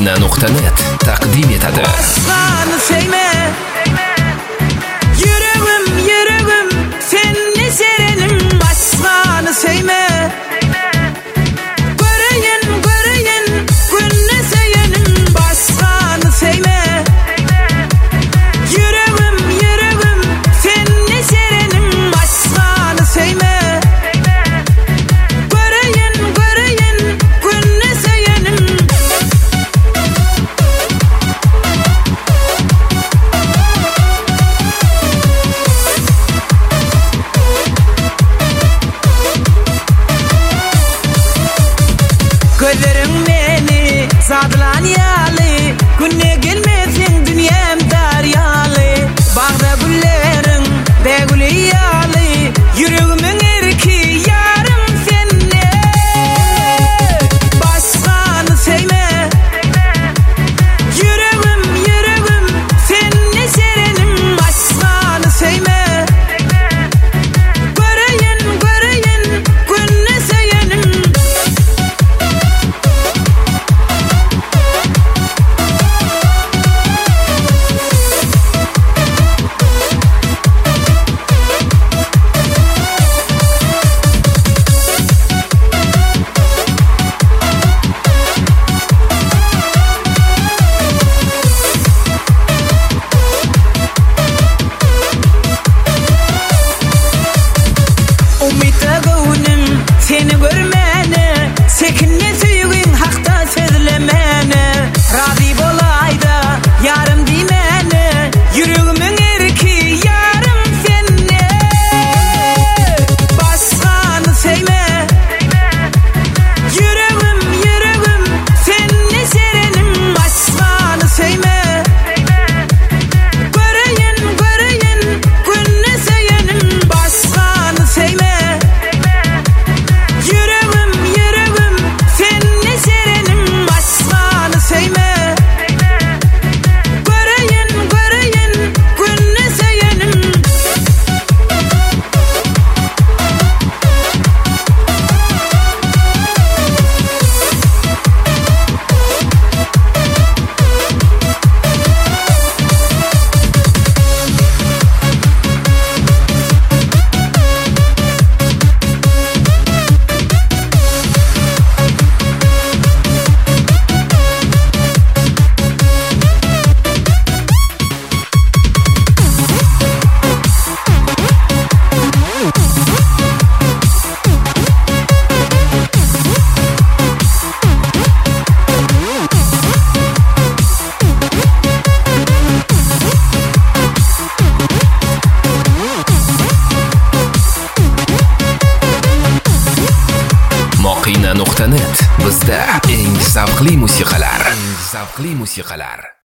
Moqina.net taqdim etadi. Aslanı sevme, yüreğim, seninle serenim. Aslanı sevme, göreyim, günne seyenim. Aslanı sevme, yüreğim, seninle serenim. Aslanı sevme, göreyim, günne seyenim. Gözlerim beni sadılan yalı, günne gelmezsin dünyam daryalı. Bağda güllerin de gülü yalı, yüreğimin erki yarım seninle. Başkanı sevme, yüreğim, seninle serenim. Başkanı sevme, göreyim, günne seyenim. Seni görmene, sekinme süyün hakta sözlemene. Razı bolayda yarım dimene, yüreğimin erki yarım seninle. Başkanı sevme, yüreğim, seninle serenim. Başkanı sevme, göreyim, günne seyenim. Başkanı sevme, yüreğim, seninle serenim. Başkanı sevme, göreyim, günne seyenim. Moqina.net bizda eng zavqli musiqalar.